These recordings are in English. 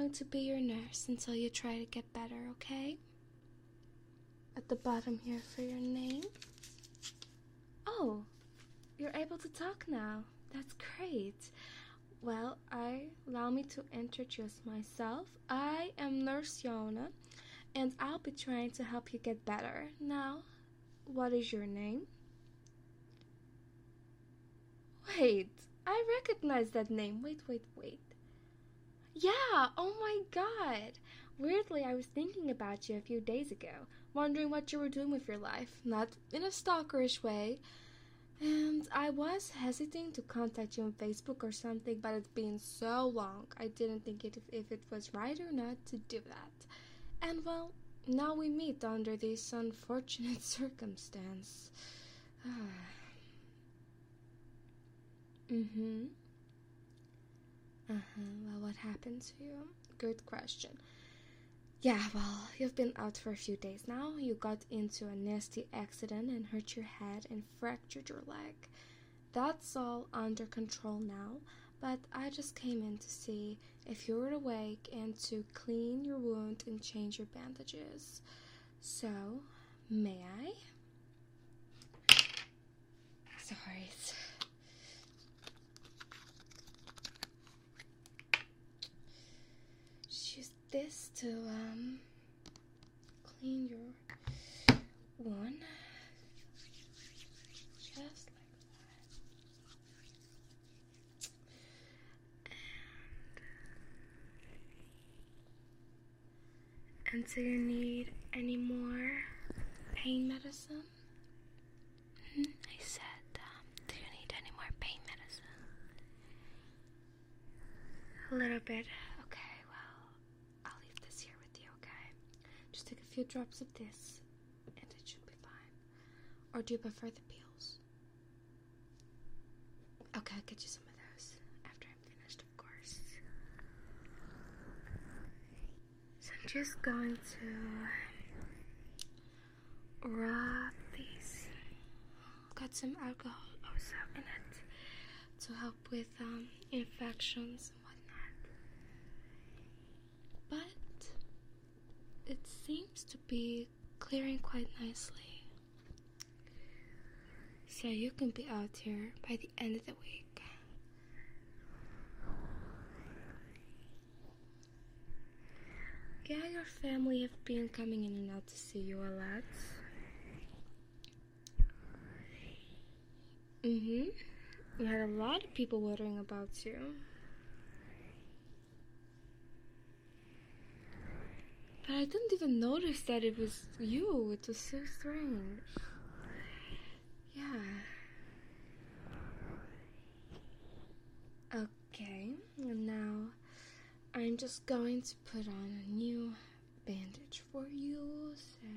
going to be your nurse until you try to get better, okay? At the bottom here for your name. Oh, you're able to talk now. That's great. Well, allow me to introduce myself. I am Nurse Yona, and I'll be trying to help you get better. Now, what is your name? Wait, I recognize that name. Wait. Yeah, oh my god. Weirdly, I was thinking about you a few days ago, wondering what you were doing with your life. Not in a stalkerish way. And I was hesitating to contact you on Facebook or something, but it's been so long. I didn't think if it was right or not to do that. And well, now we meet under this unfortunate circumstance. Well, what happened to you? Good question. Yeah, well, you've been out for a few days now. You got into a nasty accident and hurt your head and fractured your leg. That's all under control now, but I just came in to see if you were awake and to clean your wound and change your bandages. So, may I? Sorry. Use this to clean your wound. Just like that. And do you need any more pain medicine? I said, do you need any more pain medicine? A little bit. Okay, well, I'll leave this here with you, okay? Just take a few drops of this, and it should be fine. Or do you prefer the pills? Okay, I'll get you some of those after I'm finished, of course. So I'm just going to rub these. Got some alcohol also in it to help with infections and whatnot. But it seems to be clearing quite nicely. So you can be out here by the end of the week. Yeah, your family have been coming in and out to see you a lot. You had a lot of people wondering about you. But I didn't even notice that it was you. It was so strange. Yeah. Okay, and now I'm just going to put on a new bandage for you, so...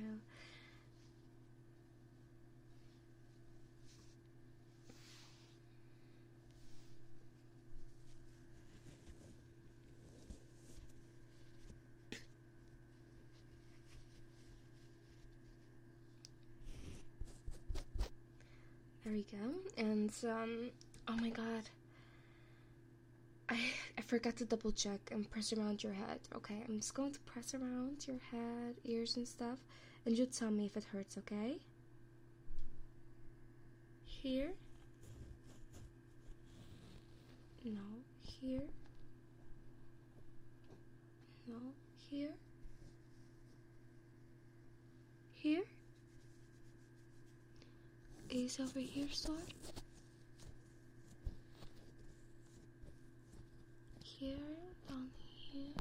There we go. And, oh my god. I forgot to double check and press around your head. Okay, I'm just going to press around your head, ears and stuff, and you tell me if it hurts, okay? Here. No. Here. No. Here. Here. Is over here, sore? Here, down here,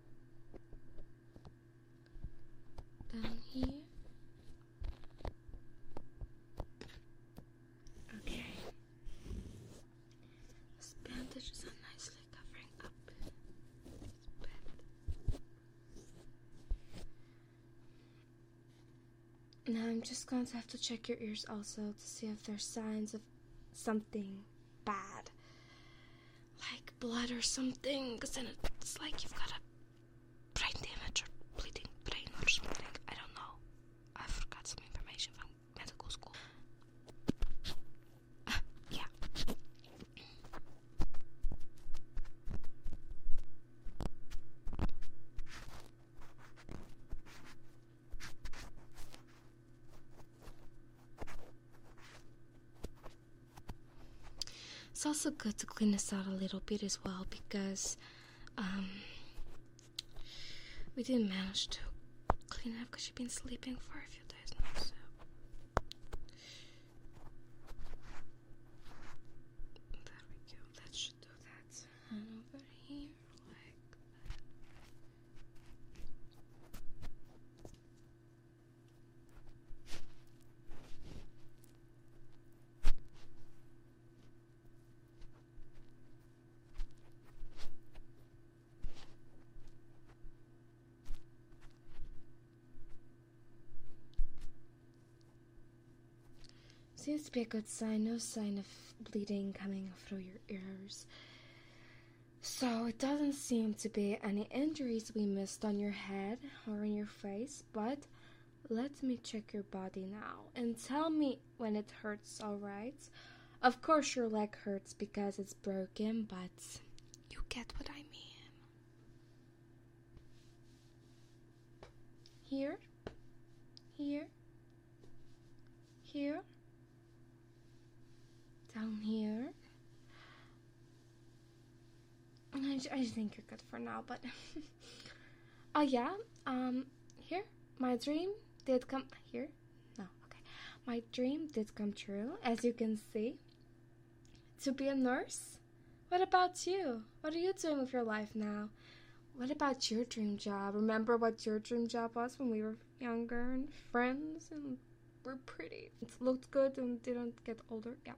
down here. Okay. This bandage is nicely covering up this bed. Now I'm just going to have to check your ears also to see if there's signs of something bad. Like blood or something, because then it's like you've got a brain damage or bleeding brain or something. I don't know. I forgot some information from medical school. Yeah. also good to clean this out a little bit as well because we didn't manage to clean it up because she's been sleeping for a few days now. So there we go. That should do that. And over here, like that. Seems to be a good sign. No sign of bleeding coming through your ears. So it doesn't seem to be any injuries we missed on your head or in your face, but let me check your body now and tell me when it hurts, alright? Of course your leg hurts because it's broken, but you get what I mean. Here, here, here, down here. I think you're good for now, but oh yeah, here, my dream did come here. No, okay. My dream did come true, as you can see. To be a nurse. What about you? What are you doing with your life now? What about your dream job? Remember what your dream job was when we were younger and friends and we're pretty? It looked good and didn't get older. Yeah.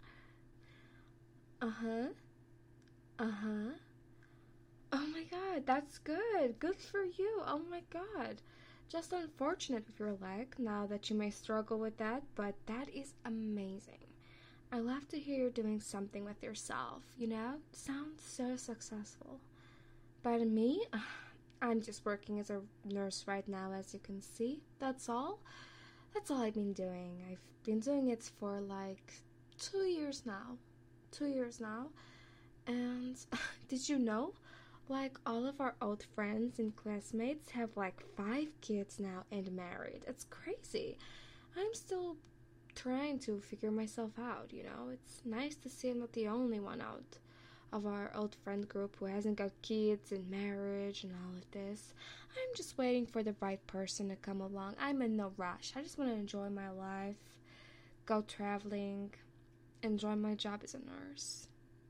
Oh my god, that's good. Good for you. Oh my god. Just unfortunate with your leg now that you may struggle with that, but that is amazing. I love to hear you're doing something with yourself, you know? Sounds so successful. But me, I'm just working as a nurse right now, as you can see. That's all. That's all I've been doing. I've been doing it for like 2 years now. 2 years now. And did you know? Like all of our old friends and classmates have like 5 kids now and married. It's crazy. I'm still trying to figure myself out, you know? It's nice to see I'm not the only one out of our old friend group who hasn't got kids and marriage and all of this. I'm just waiting for the right person to come along. I'm in no rush. I just want to enjoy my life, go traveling, enjoy my job as a nurse.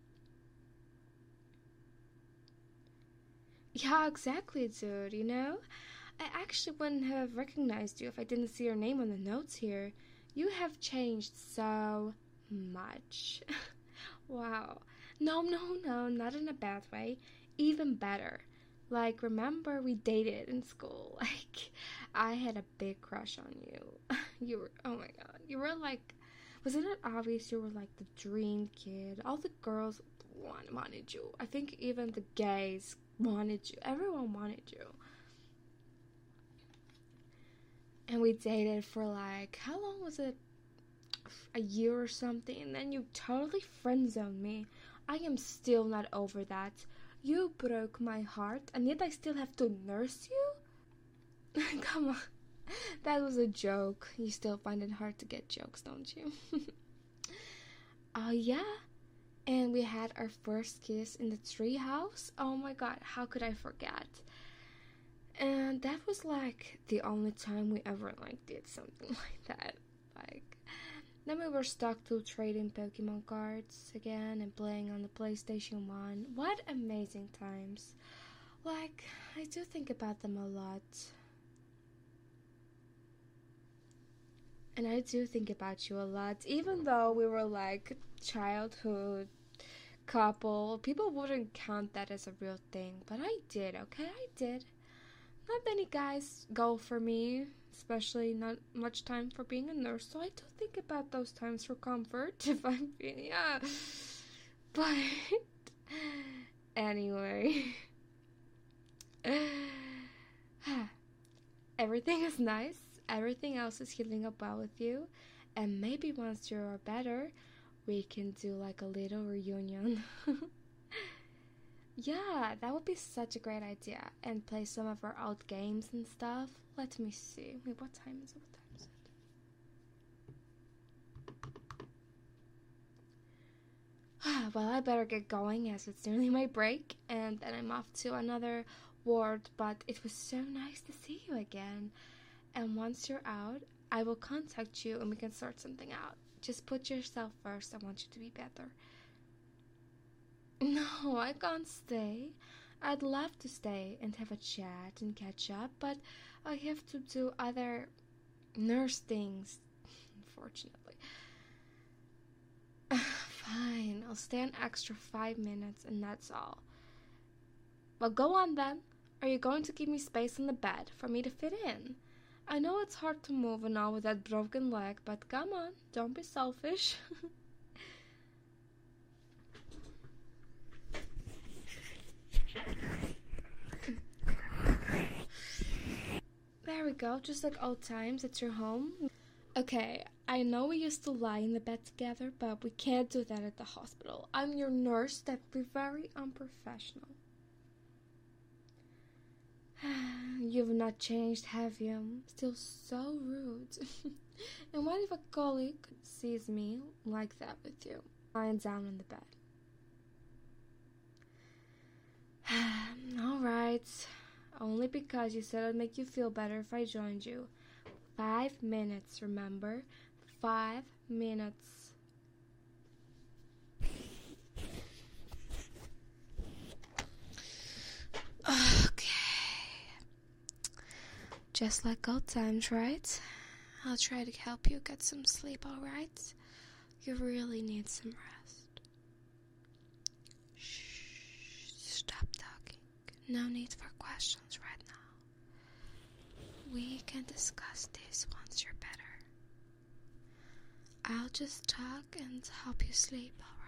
Yeah, exactly, dude, you know? I actually wouldn't have recognized you if I didn't see your name on the notes here. You have changed so much. Wow. No, not in a bad way. Even better. Like, remember we dated in school? Like, I had a big crush on you. You were, oh my god. You were like, wasn't it obvious you were like the dream kid? All the girls wanted you. I think even the gays wanted you. Everyone wanted you. And we dated for like, how long was it? A year or something. And then you totally friend-zoned me. I am still not over that. You broke my heart, and yet I still have to nurse you? Come on. That was a joke. You still find it hard to get jokes, don't you? Oh, yeah. And we had our first kiss in the treehouse. Oh my god, how could I forget? And that was like the only time we ever like did something like that. Like, then we were stuck to trading Pokemon cards again and playing on the PlayStation 1. What amazing times. Like, I do think about them a lot. And I do think about you a lot. Even though we were like childhood couple, people wouldn't count that as a real thing. But I did, okay? I did. Not many guys go for me, especially not much time for being a nurse, so I do think about those times for comfort, if I'm being, yeah. But, anyway. Everything is nice, everything else is healing up well with you, and maybe once you're better, we can do like a little reunion. Yeah, that would be such a great idea. And play some of our old games and stuff. Let me see. Wait, what time is it? What time is it? Well, I better get going as it's nearly my break, and then I'm off to another ward, but it was so nice to see you again. And once you're out, I will contact you and we can sort something out. Just put yourself first. I want you to be better. No, I can't stay. I'd love to stay and have a chat and catch up, but I have to do other nurse things, unfortunately. Fine, I'll stay an extra 5 minutes and that's all. Well, go on then. Are you going to give me space on the bed for me to fit in? I know it's hard to move and all with that broken leg, but come on, don't be selfish. There we go, just like old times at your home. Okay, I know we used to lie in the bed together, but we can't do that at the hospital. I'm your nurse. That would be very unprofessional. You've not changed, have you? Still so rude. And what if a colleague sees me like that with you, lying down on the bed? Alright. Only because you said it'd make you feel better if I joined you. 5 minutes, remember? 5 minutes. Okay. Just like old times, right? I'll try to help you get some sleep, alright? You really need some rest. Shh. Stop talking. No need for questions right now. We can discuss this once you're better. I'll just talk and help you sleep, alright?